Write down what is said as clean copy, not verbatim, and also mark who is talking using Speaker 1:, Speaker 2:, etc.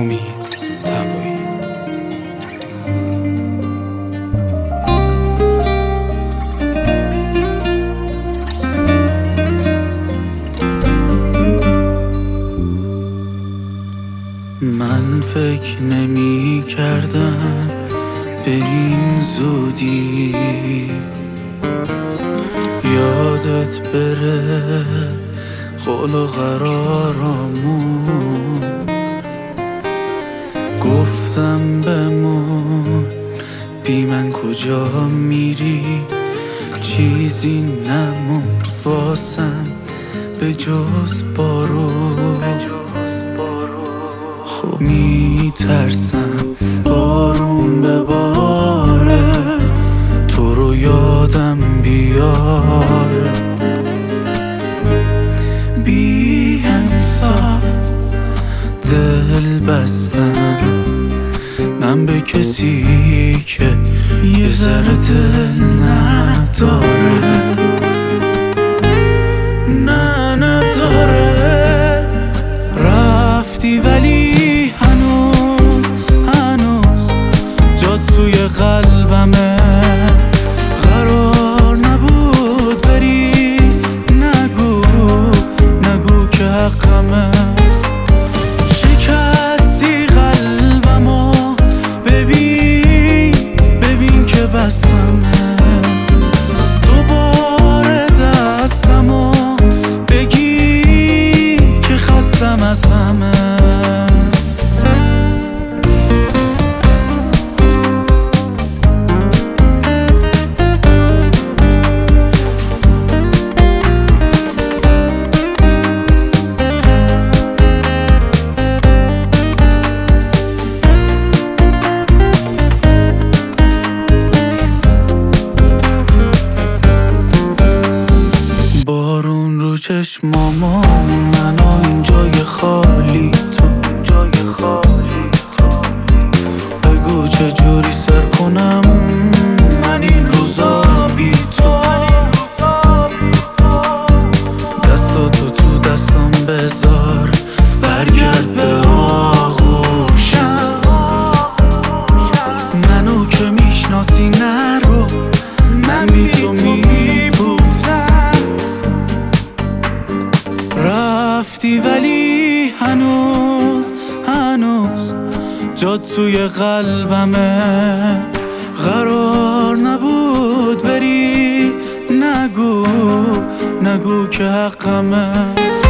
Speaker 1: امید طبایی.
Speaker 2: من فکر نمی کردم به این زودی یادت بره قول و قرارامون. گفتم بمون بی من کجا میری، چیزی نمون واسم به جز بارون. خب میترسم بارون بباره تو رو یادم بیار. بی انصاف دل بستم من به کسی که یه ذره دل نداره. نه نداره. رفتی ولی هنوز جات توی قلبمه. قرار نبود بری، نگو که حقمه. شکستی قلبمو ببین که بسمه. دوباره دستمو بگی که خستم از همه. بارون رو چشمامو منو این جای خالی تو. بگو چجوری سر کنم من این روزا بی تو. دستاتو تو دستام بذار برگرد به آغوشم. منو که میشناسی نرو من بی تو میپوسم. رفتی ولی هنوز جات توی قلبمه. قرار نبود بری، نگو که حقمه.